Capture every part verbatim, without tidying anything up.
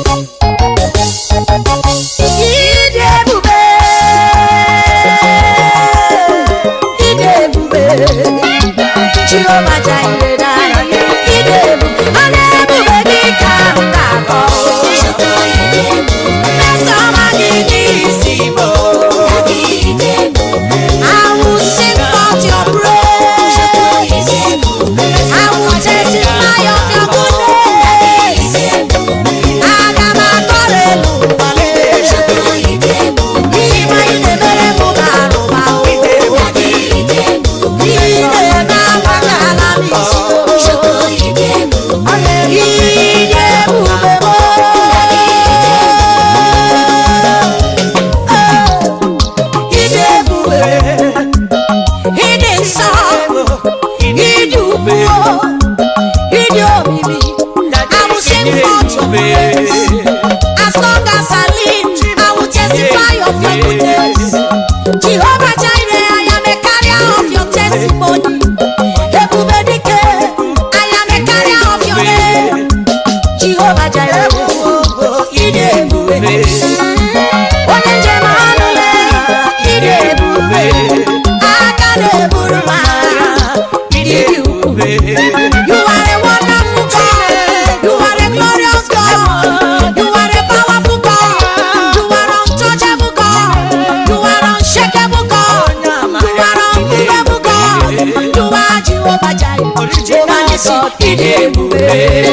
As long as I live, I will testify of your goodness. Jehovah Jireh, I am a carrier of your testimony. Ebubedike, I am a carrier of your name. Jehovah Jireh, Ide Ebube. Onye njem anụle, Ide Ebube. Aka na-eburu m agha, Ide Ebube. You are a wonderful God. You are a glorious God. You are a powerful God. You are untouchable God. You are unshakable God. You are unmovable God. You are Jehovah Jireh. Jehovah Nissi. Ide Ebube.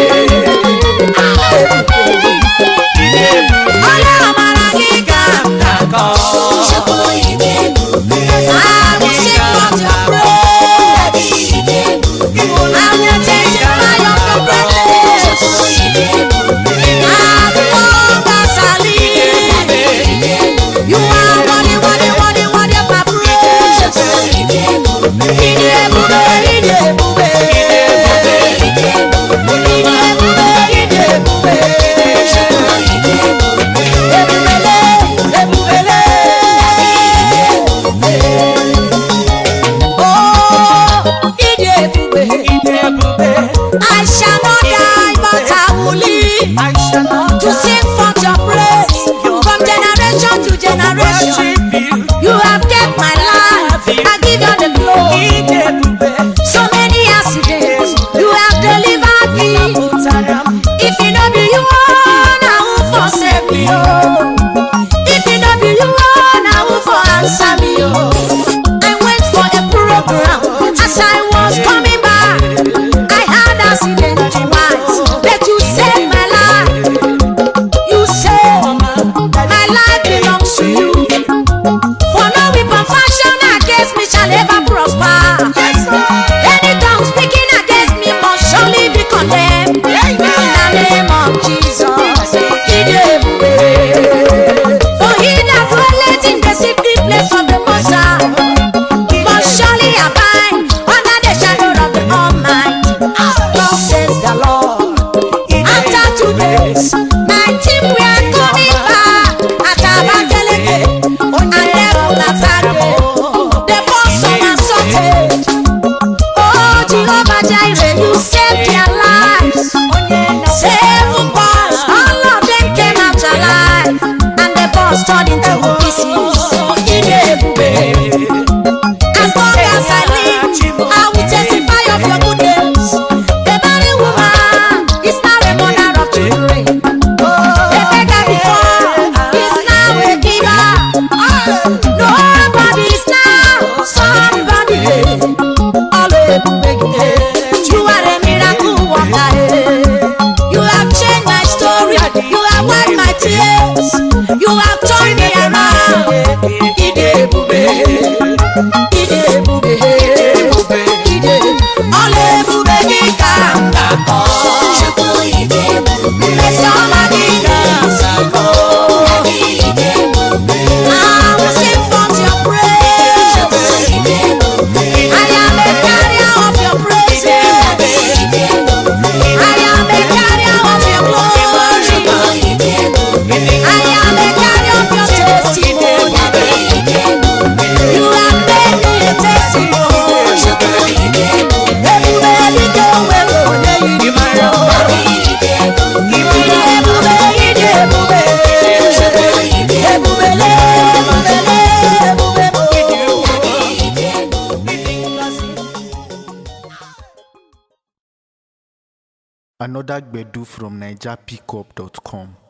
Onye amara gị ka m ga-akọ. I will sing of your praise. I will testify of your greatness. As long as I live, you are worthy, worthy, worthy, worthy of my praise. Ide Ebube, Ide Ebube. Ide Ebube, Ide Ebube. Ebubele, Ebubele. Oh, Ide Ebube. I shall not die, but I will live to sing forth your praise from generation to generation. You have kept my life. I give you the glory. So many accidents, you have delivered me. If it not be you, I will forsake me. Oh. If it not be you, I will for answer me. Oh. I went for a program as I was coming back. I had accident twice, but you saved my life. You saved my life belongs to you. For no weapon fashioned against me shall ever prosper. Any tongue speaking against me must surely be condemned. In the name of Jesus, Ide Ebube. For he that dwelleth in the secret place of the Most High must surely abide under the shadow of the Almighty. Thus says the Lord. After two days, my team we are coming back at Abakaliki, and then on Saturday, the boss on a sausage. Oh, Jehovah Jireh, you saved their lives. Seven boys, all of them came out alive, and the boss turned into pieces. Ide Ebube. As long as I live, I will testify of your goodness. The barren woman is now a mother of children. The beggar before is now a giver. Nobody is now somebody. All Ebube. You are a miracle worker. You have changed my story. You have wiped my tears. You have turned me around. Ide Ebube. Ide Ebube. Ide. All Ebube gị ka m ga-akọ. Mmesoma gị ga-asakọ. I will sing forth your praise. I am a carrier of your praises. I am a carrier of your glory. I am a carrier of Another Gbedu from Niger Pickup dot com.